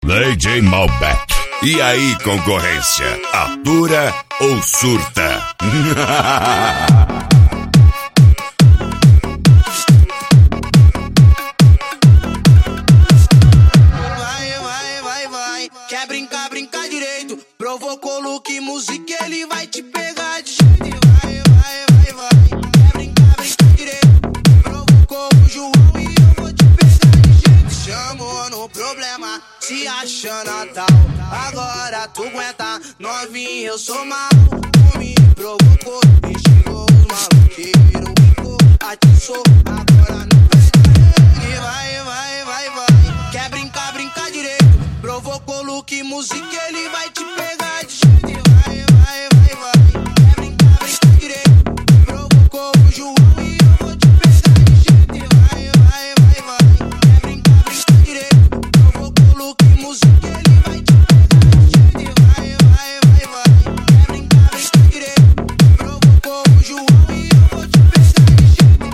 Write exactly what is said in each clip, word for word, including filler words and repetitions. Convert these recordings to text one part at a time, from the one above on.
D J Malbec. E aí, concorrência, atura ou surta? Vai, vai, vai, vai. Quer brincar, brincar direito. Provocou Luke Music, ele vai te pegar de jeito. Vai, vai, vai, vai. Quer brincar, brincar direito. Provocou o João e eu vou te pegar de jeito. Chamou no problema, se achando a tal. Agora tu aguenta, novinho, eu sou mal. Tu me provocou, me xingou os maluqueiros. Ficou, atiçou, agora não pede. Vai, vai, vai, vai. Quer brincar, brincar direito. Provocou Luke Music, ele vai te pegar de jeito. Vai, vai, vai, vai. Quer brincar, brincar direito. Provocou o João e eu vou te pegar de jeito. Vai, vai, vai, vai. Quer brincar, brincar direito. Provocou Luke Music, ele vai te pegar de jeito. Vai, vai, vai, vai. Quer brincar, brincar direito. Provocou o João e eu vou te pegar de jeito.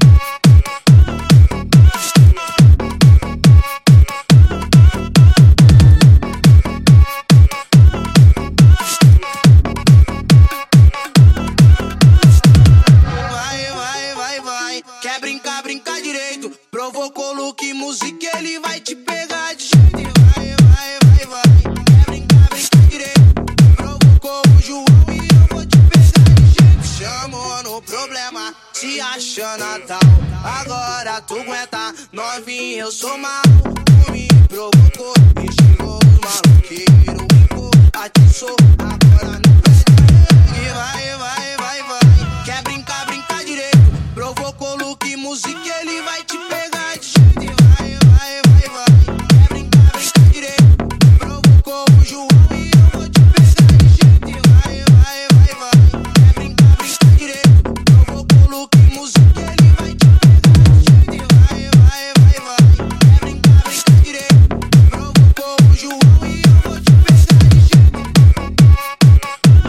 Vai, vai, vai, vai. Quer brincar, brincar direito. Provocou Luke Music, ele vai te pegar de jeito. Vai, vai, vai, vai. Quer brincar, brincar direito. Provocou o João e eu vou te pegar de jeito. Chamou no problema, se achando a tal. Agora tu aguenta, novinho, eu sou mal. Tu me provocou, me xingou os maluqueiros. Ficou, atiçou, agora não pede. Vai, vai, vai, vai. Quer brincar, brincar direito. Provocou Luke Music, ele vai te pegar de jeito. Vai, vai, vai, vai. Quer brincar, brincar direito. Provocou o João e eu vou te pegar de jeito. Vai, vai, vai, vai. Quer brincar, brincar direito. Provocou Luke Music, ele vai te pegar de jeito. Vai, vai, vai, vai. Quer brincar, brincar direito. Provocou o João e eu vou te pegar de jeito.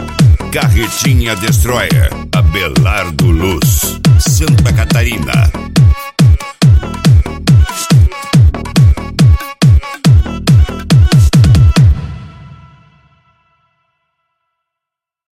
Carretinha Destroyer, Abelardo Luz, Santa Catarina.